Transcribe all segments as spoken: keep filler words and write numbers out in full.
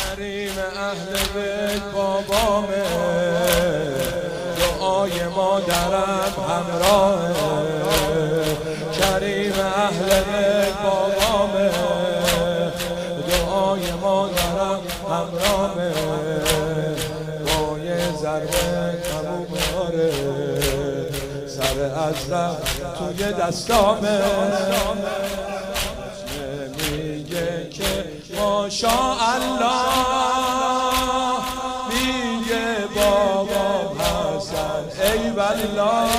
کریم اهل بیت بابامه، دعای مادرم همراهه. کریم اهل بیت بابامه، دعای مادرم همراهه. با یه ضربه تموم آره، سر ازرق توی دستامه. میگه که ماشاءالله، میگه بابام حسن ای والله،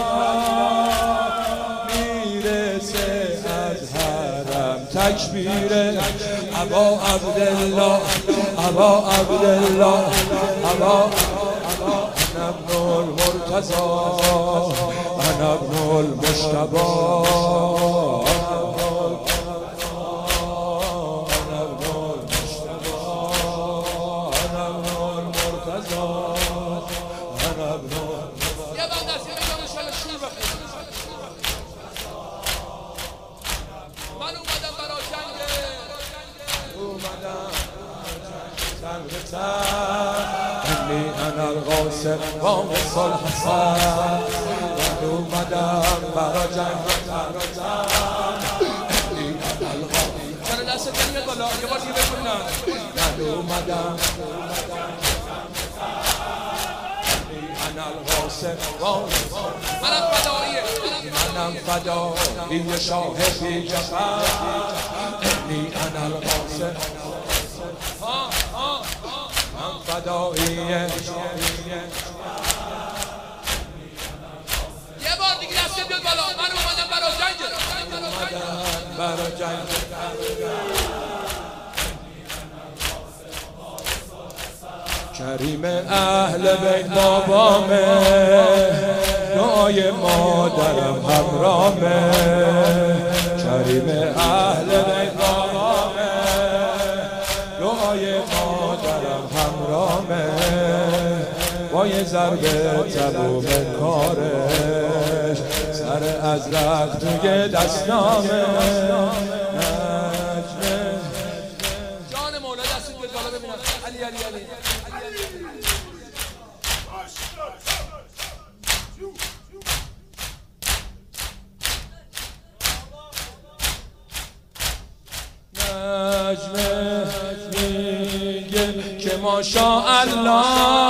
میرسه از حرم تکبیره. ابا عبدالله ابا عبدالله ابا انا ابن المرتضی انا ابن المجتبی. انی انا القاسم قامص الحسن، من اومدم برا جنگ برا جنگ. انی انا القاسم، چرا دست نمیاد بالا؟ یه بار دیگه بکنم. من اومدم انی انا القاسم قامص، منم فداییه، منم فدایی شاه بی جفا. انی انا القاسم من فداییه. یه بار دیگه دسته بیاد بالا. من اومدم برا جنگ، اومدم برا جنگ. کریم اهل بیت بابامه، دعای مادرم همراهه. کریم اهل بیت بابامه، دعای مادرم همراهه. با یه ضربه تموم کارش، سر ازرق توی دستامه. جان مولا دستت بیاد بالا ببینم. علی علی علی نجمه میگه که ماشاءالله،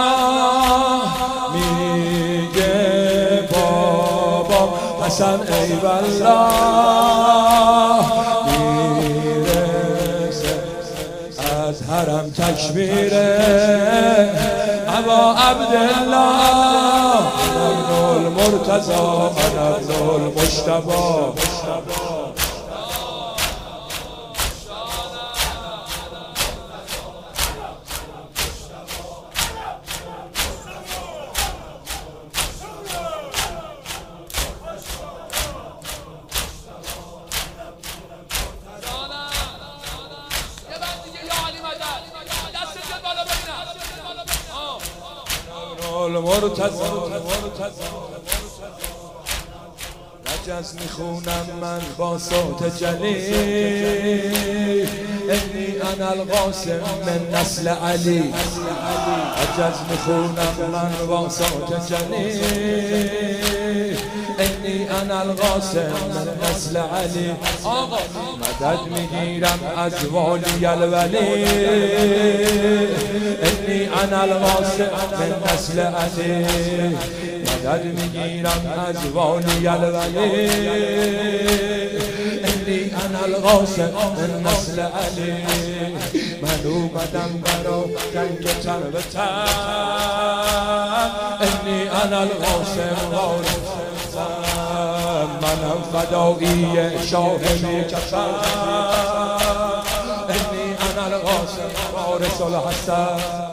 میگه بابا حسن ای والله، میرسه از حرم تکبیره. ابا عبدالله ابن المرتضی ابن المجتبی. المرتضی رجز میخونم من با صوت جلیل. انی انا القاسم من نسل علی. رجز میخونم من با صوت جلیل. انی انا القاسم من نسل علی. آقا مدد میگیرم از والی الولی. انی انا القاسم من نسل علی. مدد میگیرم از والی الولی. انی انا القاسم من نسل علی. من اومدم برا جنگ تن به تن. انی انا القاسم وارث، منم فدایی شاه بی جفا. انی انا القاسم وارث الحسن.